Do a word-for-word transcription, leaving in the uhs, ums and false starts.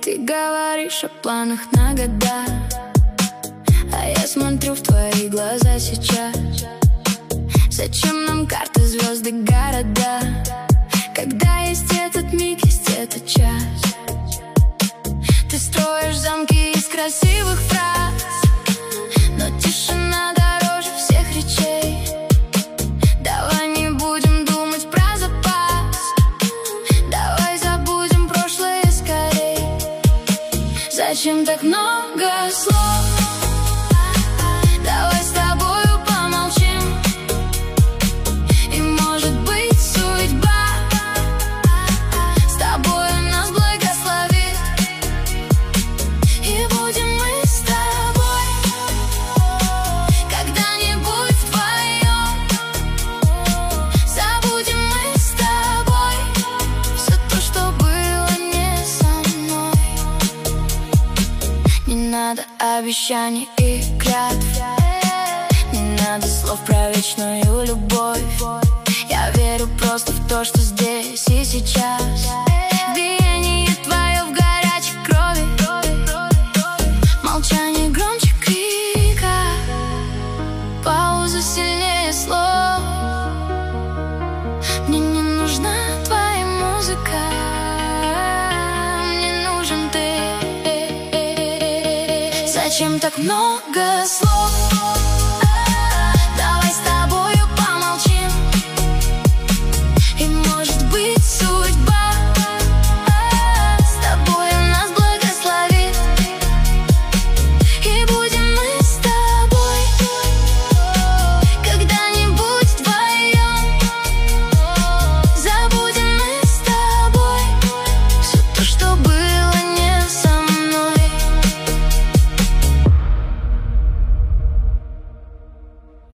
Ты говоришь о планах на года, а я смотрю в твои глаза сейчас. Зачем нам карты, звезды, города, когда есть этот миг, есть этот час? Ты строишь замки из красивых фраз, но тишина дороже всех речей. Давай не будем думать про запас, давай забудем прошлое скорей. Зачем так много слов? Давай с тобою помолчим, и может быть судьба с тобой нас благословит, и будем мы с тобой когда-нибудь вдвоем. Забудем мы с тобой все то, что было не со мной. Не надо обещаний и клятв, не надо слов про вечную любовь. Я верю просто в то, что здесь и сейчас. Биение твое в горячей крови, молчание громче крика, пауза сильнее слов. Мне не нужна твоя музыка, мне нужен ты. Зачем так много слов?